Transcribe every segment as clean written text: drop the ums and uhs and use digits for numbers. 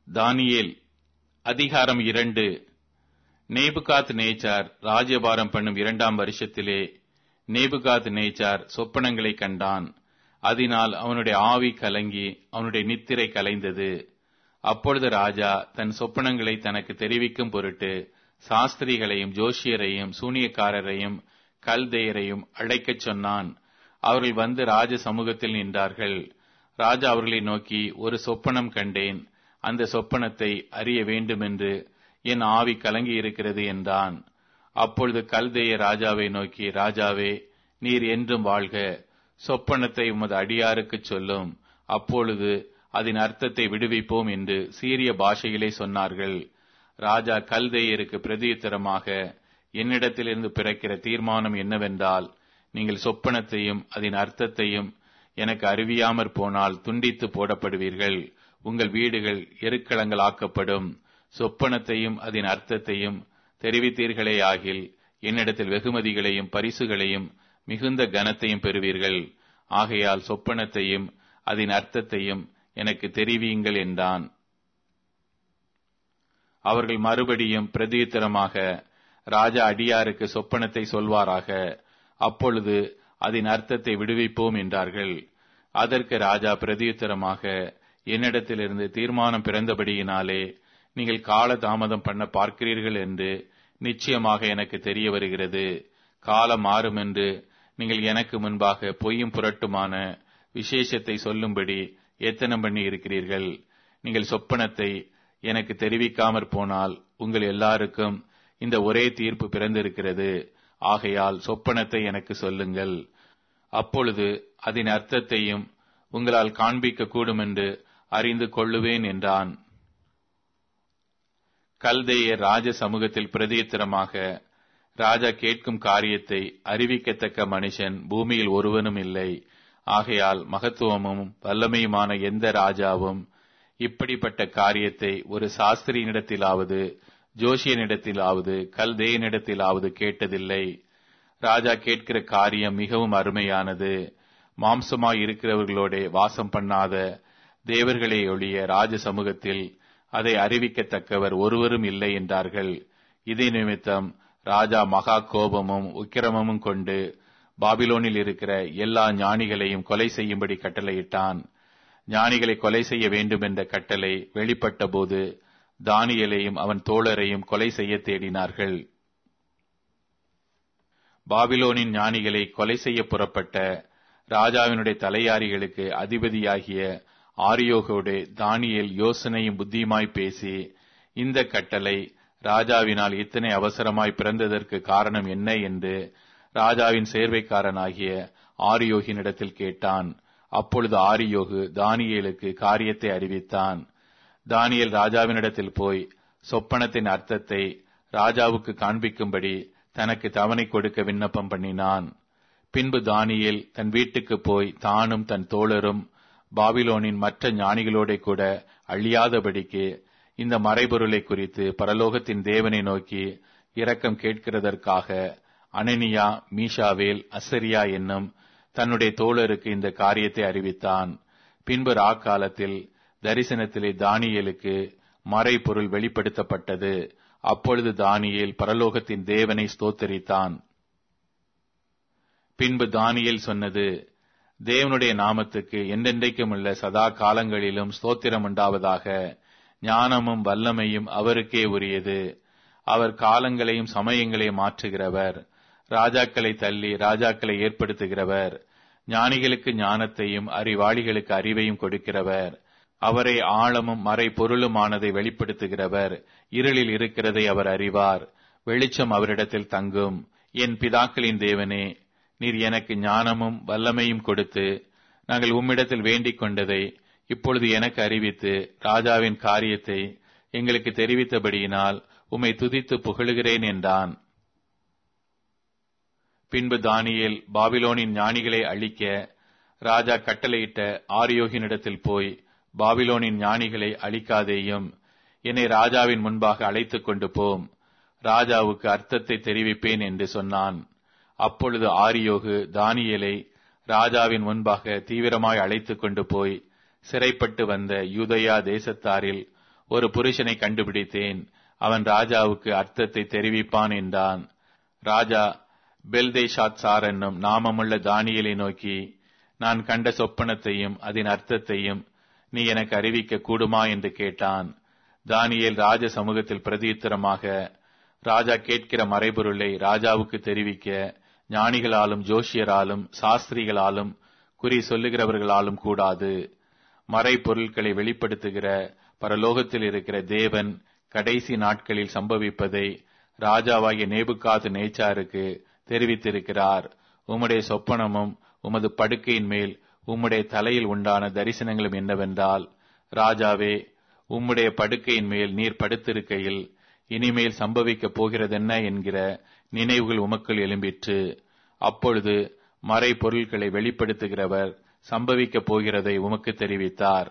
தானியேல் அதிகாரம் 2. நேபுகாத் நேச்சார் ராஜ்யபாரம் பண்ணும் 2ஆம் வருஷத்திலே நேபுகாத் நேச்சார் சொப்பனங்களை கண்டான். அதனால் அவனுடைய ஆவி கலங்கி அவனுடைய நித்திரை கலைந்தது. அப்பொழுது ராஜா தன் சொப்பனங்களை தனக்கு தெரிவிக்கும் பொருட்டு சாஸ்திரிகளையும் ஜோஷியரையும் சூனியக்காரரையும் கல்தேயரையும் அழைக்கச் சொன்னான். அவர்கள் வந்து ராஜ சமூகத்தில் நின்றார்கள். ராஜா அவர்களை நோக்கி, ஒரு சொப்பனம் கண்டேன், அந்த சொப்பனத்தை அறிய வேண்டுமென்று என் ஆவி கலங்கி இருக்கிறது என்றான். அப்பொழுது கல்தேய ராஜாவை நோக்கி, ராஜாவே, நீர் என்றும் வாழ்க, சொப்பனத்தை உமது அடியாருக்குச் சொல்லும், அப்பொழுது அதன் அர்த்தத்தை விடுவிப்போம் என்று சீரிய பாஷையிலே சொன்னார்கள். ராஜா கல்தேயருக்கு பிரதியுத்தரமாக, என்னிடத்திலிருந்து பிறக்கிற தீர்மானம் என்னவென்றால், நீங்கள் சொப்பனத்தையும் அதன் அர்த்தத்தையும் எனக்கு அறிவியாமற் போனால் துண்டித்து போடப்படுவீர்கள், உங்கள் வீடுகள் எருக்களங்கள் ஆக்கப்படும். சொப்பனத்தையும் அதன் அர்த்தத்தையும் தெரிவித்தீர்களேயாகில் என்னிடத்தில் வெகுமதிகளையும் பரிசுகளையும் மிகுந்த கனத்தையும் பெறுவீர்கள். ஆகையால் சொப்பனத்தையும் அதன் அர்த்தத்தையும் எனக்கு தெரிவியுங்கள் என்றான். அவர்கள் மறுபடியும் பிரதியுத்தரமாக, ராஜா அடியாருக்கு சொப்பனத்தை சொல்வாராக, அப்பொழுது அதன் அர்த்தத்தை விடுவிப்போம் என்றார்கள். அதற்கு ராஜா பிரதியுத்தரமாக, என்னிடத்திலிருந்து தீர்மானம் பிறந்தபடியினாலே நீங்கள் கால தாமதம் பண்ண பார்க்கிறீர்கள் என்று நிச்சயமாக எனக்கு தெரிய வருகிறது. காலம் மாறும் என்று நீங்கள் எனக்கு முன்பாக பொய்யும் புரட்டுமான விசேஷத்தை சொல்லும்படி எத்தனம் பண்ணி இருக்கிறீர்கள். நீங்கள் சொப்பனத்தை எனக்கு தெரிவிக்காமற் போனால் உங்கள் எல்லாருக்கும் இந்த ஒரே தீர்ப்பு பிறந்திருக்கிறது. ஆகையால் சொப்பனத்தை எனக்கு சொல்லுங்கள், அப்பொழுது அதன் அர்த்தத்தையும் உங்களால் காண்பிக்க கூடும் என்று அறிந்து கொள்ளுவேன் என்றான். கல்தேயர் ராஜ சமூகத்தில் பிரதியுத்தரமாக, ராஜா கேட்கும் காரியத்தை அறிவிக்கத்தக்க மனுஷன் பூமியில் ஒருவனும் இல்லை. ஆகையால் மகத்துவமும் வல்லமையுமான எந்த ராஜாவும் இப்படிப்பட்ட காரியத்தை ஒரு சாஸ்திரியினிடத்திலாவது ஜோஷியனிடத்திலாவது கல்தேயனிடத்திலாவது கேட்டதில்லை. ராஜா கேட்கிற காரியம் மிகவும் அருமையானது. மாம்சமாய் இருக்கிறவர்களோட வாசம் பண்ணாத தேவர்களே ஒழிய ராஜ சமூகத்தில் அதை அறிவிக்கத்தக்கவர் ஒருவரும் இல்லை என்றார்கள். இதே நிமித்தம் ராஜா மகா கோபமும் உக்கிரமும் கொண்டு பாபிலோனில் இருக்கிற எல்லா ஞானிகளையும் கொலை செய்யும்படி கட்டளையிட்டான். ஞானிகளை கொலை செய்ய வேண்டும் என்ற கட்டளை வெளிப்பட்ட போது தானியேலையும் அவன் தோழரையும் கொலை செய்ய தேடினார்கள். பாபிலோனின் ஞானிகளை கொலை செய்ய புறப்பட்ட ராஜாவினுடைய தலையாரிகளுக்கு அதிபதியாகிய ஆரியோகோடு தானியேல் யோசனையும் புத்தியுமாய் பேசி, இந்த கட்டளை ராஜாவினால் இத்தனை அவசரமாய் பிறந்ததற்கு காரணம் என்ன என்று ராஜாவின் சேர்வைக்காரனாகிய ஆரியோகினிடத்தில் கேட்டான். அப்பொழுது ஆரியோகு தானியேலுக்கு காரியத்தை அறிவித்தான். தானியேல் ராஜாவினிடத்தில் போய் சொப்பனத்தின் அர்த்தத்தை ராஜாவுக்கு காண்பிக்கும்படி தனக்கு தவணை கொடுக்க விண்ணப்பம் பண்ணினான். பின்பு தானியேல் தன் வீட்டுக்கு போய் தானும் தன் தோழரும் பாபிலோனின் மற்ற ஞானிகளோட கூட அழியாதபடிக்கு இந்த மறைபொருளை குறித்து பரலோகத்தின் தேவனை நோக்கி இரக்கம் கேட்கிறதற்காக அனனியா, மீஷாவேல், அசரியா என்னும் தன்னுடைய தோழருக்கு இந்த காரியத்தை அறிவித்தான். பின்பு ராக்காலத்தில் தரிசனத்திலே தானியேலுக்கு மறைபொருள் வெளிப்படுத்தப்பட்டது. அப்பொழுது தானியேல் பரலோகத்தின் தேவனை ஸ்தோத்தரித்தான். பின்பு தானியேல் சொன்னது, தேவனுடைய நாமத்துக்கு என்றென்றைக்கும் உள்ள சதா காலங்களிலும் ஸ்தோத்திரம் உண்டாவதாக. ஞானமும் வல்லமையும் அவருக்கே உரியது. அவர் காலங்களையும் சமயங்களையும் மாற்றுகிறவர். ராஜாக்களை தள்ளி ராஜாக்களை ஏற்படுத்துகிறவர். ஞானிகளுக்கு ஞானத்தையும் அறிவாளிகளுக்கு அறிவையும் கொடுக்கிறவர். அவரை ஆழமும் மறை பொருளுமானதை வெளிப்படுத்துகிறவர். இருளில் இருக்கிறதை அவர் அறிவார். வெளிச்சம் அவரிடத்தில் தங்கும். என் பிதாக்களின் தேவனே, நீர் எனக்கு ஞானமும் வல்லமையும் கொடுத்து நாங்கள் உம்மிடத்தில் வேண்டிக் கொண்டதை இப்பொழுது எனக்கு அறிவித்து ராஜாவின் காரியத்தை எங்களுக்கு தெரிவித்தபடியினால் உம்மை துதித்து புகழுகிறேன் என்றான். பின்பு தானியேல் பாபிலோனின் ஞானிகளை அழிக்க ராஜா கட்டளையிட்ட ஆரியோகினிடத்தில் போய், பாபிலோனின் ஞானிகளை அழிக்காதேயும், என்னை ராஜாவின் முன்பாக அழைத்துக் கொண்டு போம், ராஜாவுக்கு அர்த்தத்தை தெரிவிப்பேன் என்று சொன்னான். அப்பொழுது ஆரியோகு தானியேலை ராஜாவின் முன்பாக தீவிரமாய் அழைத்துக் கொண்டு போய் சிறைப்பட்டு வந்த யூதேயா தேசத்தாரில் ஒரு புருஷனை கண்டுபிடித்தேன், அவன் ராஜாவுக்கு அர்த்தத்தை தெரிவிப்பான் என்றான். ராஜா பெல்தேஷாத்சார் என்னும் நாமமுள்ள தானியேலை நோக்கி, நான் கண்ட சொப்பனத்தையும் அதன் அர்த்தத்தையும் நீ எனக்கு அறிவிக்க கூடுமா என்று கேட்டான். தானியேல் ராஜ சமூகத்தில் பிரதியுத்தரமாக, ராஜா கேட்கிற மறைபொருளை ராஜாவுக்கு தெரிவிக்க ஞானிகளாலும் ஜோஷியராலும் சாஸ்திரிகளாலும் குறி சொல்லுகிறவர்களாலும் கூடாது. மறைபொருட்களை வெளிப்படுத்துகிற பரலோகத்தில் இருக்கிற தேவன் கடைசி நாட்களில் சம்பவிப்பதை ராஜாவாகிய நேபுகாத் நேச்சாருக்கு தெரிவித்திருக்கிறார். உம்முடைய சொப்பனமும் உமது படுக்கையின் மேல் உம்முடைய தலையில் உண்டான தரிசனங்களும் என்னவென்றால், ராஜாவே, உம்முடைய படுக்கையின் மேல் நீர் படுத்திருக்கையில் இனிமேல் சம்பவிக்கப் போகிறதென்ன என்கிற நினைவுகள் உமக்குள் எழும்பிற்று. அப்பொழுது மறை பொருட்களை வெளிப்படுத்துகிறவர் சம்பவிக்கப் போகிறதை உமக்கு தெரிவித்தார்.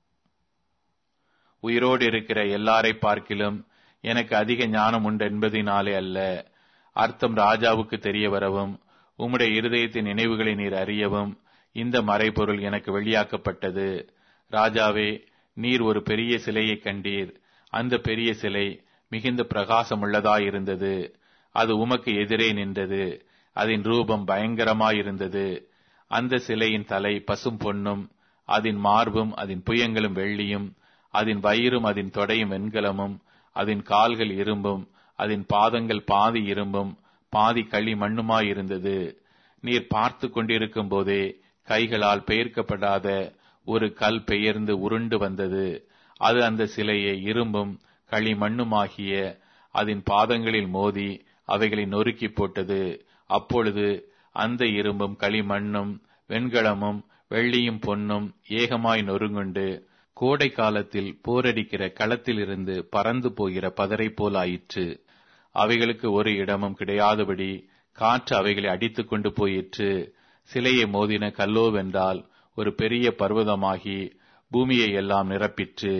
உயிரோடு இருக்கிற எல்லாரை பார்க்கிலும் எனக்கு அதிக ஞானம் உண்டு என்பதினாலே அல்ல, அர்த்தம் ராஜாவுக்கு தெரிய வரவும் உம்முடைய இருதயத்தின் நினைவுகளை நீர் அறியவும் இந்த மறைபொருள் எனக்கு வெளியாக்கப்பட்டது. ராஜாவே, நீர் ஒரு பெரிய சிலையை கண்டீர். அந்த பெரிய சிலை மிகுந்த பிரகாசமுள்ளதாயிருந்தது. அது உமக்கு எதிரே நின்றது. அதன் ரூபம் பயங்கரமாயிருந்தது. அந்த சிலையின் தலை பசும் பொன்னும், அதன் மார்பும் அதன் புயங்களும் வெள்ளியும், அதன் வயிறும் அதன் தொடையும் வெண்கலமும், அதன் கால்கள் இரும்பும், அதன் பாதங்கள் பாதி இரும்பும் பாதி களி மண்ணுமாயிருந்தது. நீர் பார்த்து கொண்டிருக்கும் போதே கைகளால் பெயர்க்கப்படாத ஒரு கல் பெயர்ந்து உருண்டு வந்தது. அது அந்த சிலையை இரும்பும் களிமண்ணுமாகிய அதன் பாதங்களில் மோதி அவைகளை நொறுக்கி போட்டது. அப்பொழுது அந்த இரும்பும் களிமண்ணும் வெண்கலமும் வெள்ளியும் பொன்னும் ஏகமாய் நொறுங்குண்டு கோடை காலத்தில் போரடிக்கிற களத்திலிருந்து பறந்து போகிற பதரை போலாயிற்று. அவைகளுக்கு ஒரு இடமும் கிடையாதபடி காற்று அவைகளை அடித்துக் கொண்டு போயிற்று. சிலையை மோதின கல்லோவென்றால் ஒரு பெரிய பர்வதமாகி பூமியை எல்லாம் நிரப்பிற்று.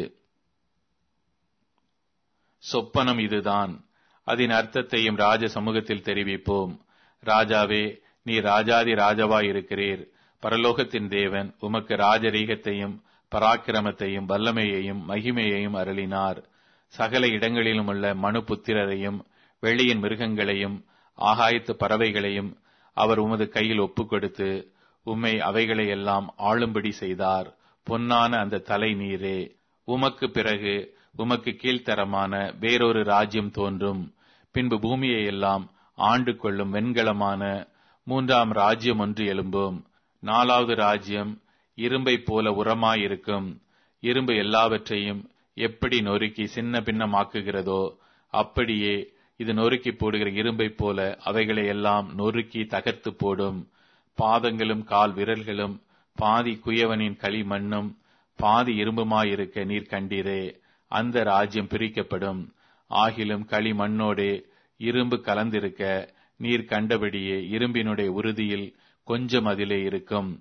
சொப்பனம் இதுதான். அதன் அர்த்தத்தையும் ராஜ சமூகத்தில் தெரிவிப்போம். ராஜாவே, நீ ராஜாதி ராஜாவாயிருக்கிறீர். பரலோகத்தின் தேவன் உமக்கு ராஜரீகத்தையும் பராக்கிரமத்தையும் வல்லமையையும் மகிமையையும் அருளினார். சகல இடங்களிலும் உள்ள மனு புத்திரரையும் வெளியின் மிருகங்களையும் ஆகாயத்து பறவைகளையும் அவர் உமது கையில் ஒப்புக் கொடுத்து உம்மை அவைகளையெல்லாம் ஆளும்படி செய்தார். பொன்னான அந்த தலை நீரே. உமக்கு பிறகு உமக்கு கீழ்த்தரமான வேறொரு ராஜ்யம் தோன்றும். பின்பு பூமியை எல்லாம் ஆண்டு கொள்ளும் வெண்கலமான மூன்றாம் ராஜ்யம் ஒன்று எழும்பும். 4வது ராஜ்யம் இரும்பை போல உரமாயிருக்கும். இரும்பு எல்லாவற்றையும் எப்படி நொறுக்கி சின்ன பின்னமாக்குகிறதோ அப்படியே இது நொறுக்கி போடுகிற இரும்பை போல அவைகளை எல்லாம் நொறுக்கி தகர்த்து போடும். பாதங்களும் கால் விரல்களும் பாதி குயவனின் களிமண்ணும் பாதி இரும்புமாயிருக்க நீர் கண்டீரே. அந்த ராஜ்யம் பிரிக்கப்படும். ஆகிலும் களிமண்ணோடே இரும்பு கலந்திருக்க நீர் கண்டபடியே இரும்பினுடைய உறுதியில் கொஞ்சம் அதிலே இருக்கும்.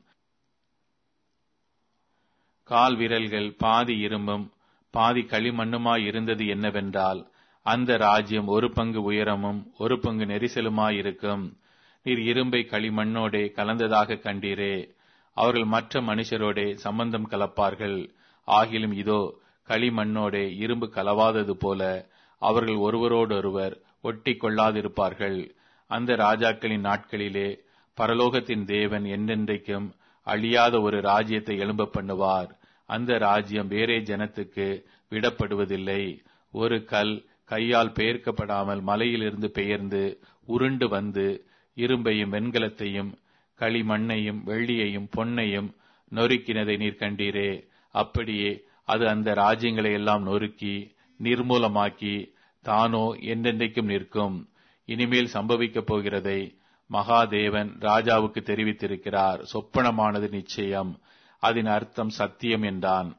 கால் விரல்கள் பாதி இரும்பும் பாதி களிமண்ணுமாய் இருந்தது என்னவென்றால், அந்த ராஜ்யம் ஒரு பங்கு உயரமும் ஒரு பங்கு நெரிசலுமாயிருக்கும். நீர் இரும்பை களிமண்ணோடே கலந்ததாக கண்டீரே. அவர்கள் மற்ற மனுஷரோடே சம்பந்தம் கலப்பார்கள். ஆகிலும் இதோ, களிமண்ணோடே இரும்பு கலவாதது போல அவர்கள் ஒருவரோடொருவர் ஒட்டி கொள்ளாதிருப்பார்கள். அந்த ராஜாக்களின் நாட்களிலே பரலோகத்தின் தேவன் என்றென்றைக்கும் அழியாத ஒரு ராஜ்யத்தை எழும்ப பண்ணுவார். அந்த ராஜ்யம் வேறே ஜனத்துக்கு விடப்படுவதில்லை. ஒரு கல் கையால் பெயர்க்கப்படாமல் மலையிலிருந்து பெயர்ந்து உருண்டு வந்து இரும்பையும் வெண்கலத்தையும் களிமண்ணையும் வெள்ளியையும் பொன்னையும் நொறுக்கினதை நீர் கண்டீரே. அப்படியே அது அந்த ராஜ்யங்களை எல்லாம் நொறுக்கி நிர்மூலமாக்கி தானோ என்றென்றைக்கும் நிற்கும். இனிமேல் சம்பவிக்கப் போகிறதை மகாதேவன் ராஜாவுக்கு தெரிவித்திருக்கிறார். சொப்பனமானது நிச்சயம், அதன் அர்த்தம் சத்தியம் என்றான்.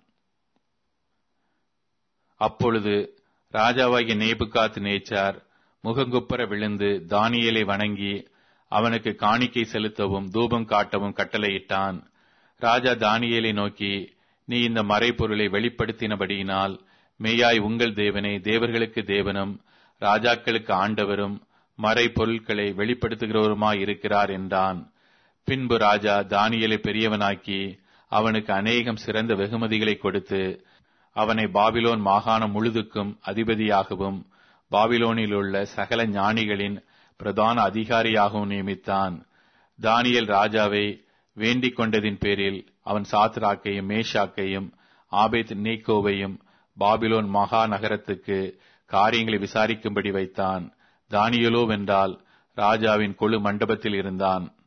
அப்பொழுது ராஜாவாகிய நேபுகாத் நேச்சார் முகங்குப்புற விழுந்து தானியேலை வணங்கி அவனுக்கு காணிக்கை செலுத்தவும் தூபம் காட்டவும் கட்டளையிட்டான். ராஜா தானியேலை நோக்கி, நீ இந்த மறைபொருளை வெளிப்படுத்தினபடியினால் மெய்யாய் உங்கள் தேவனே தேவர்களுக்கு தேவனும் ராஜாக்களுக்கு ஆண்டவரும் மறைபொருட்களை வெளிப்படுத்துகிறவருமாயிருக்கிறார் என்றான். பின்பு ராஜா தானியேலை பெரியவனாக்கி அவனுக்கு அநேகம் சிறந்த வெகுமதிகளை கொடுத்து அவனை பாபிலோன் மாகாணம் முழுதுக்கும் அதிபதியாகவும் பாபிலோனில் உள்ள சகல ஞானிகளின் பிரதான அதிகாரியாகவும் நியமித்தான். தானியேல் ராஜாவை வேண்டிக் கொண்டதின் பேரில் அவன் சாத்ராக்கையும் மேஷாக்கையும் ஆபேத் நேகோவையும் பாபிலோன் மகா நகரத்துக்கு காரியங்களை விசாரிக்கும்படி வைத்தான். தானியேலோ வென்றால் ராஜாவின் கொழு மண்டபத்தில் இருந்தான்.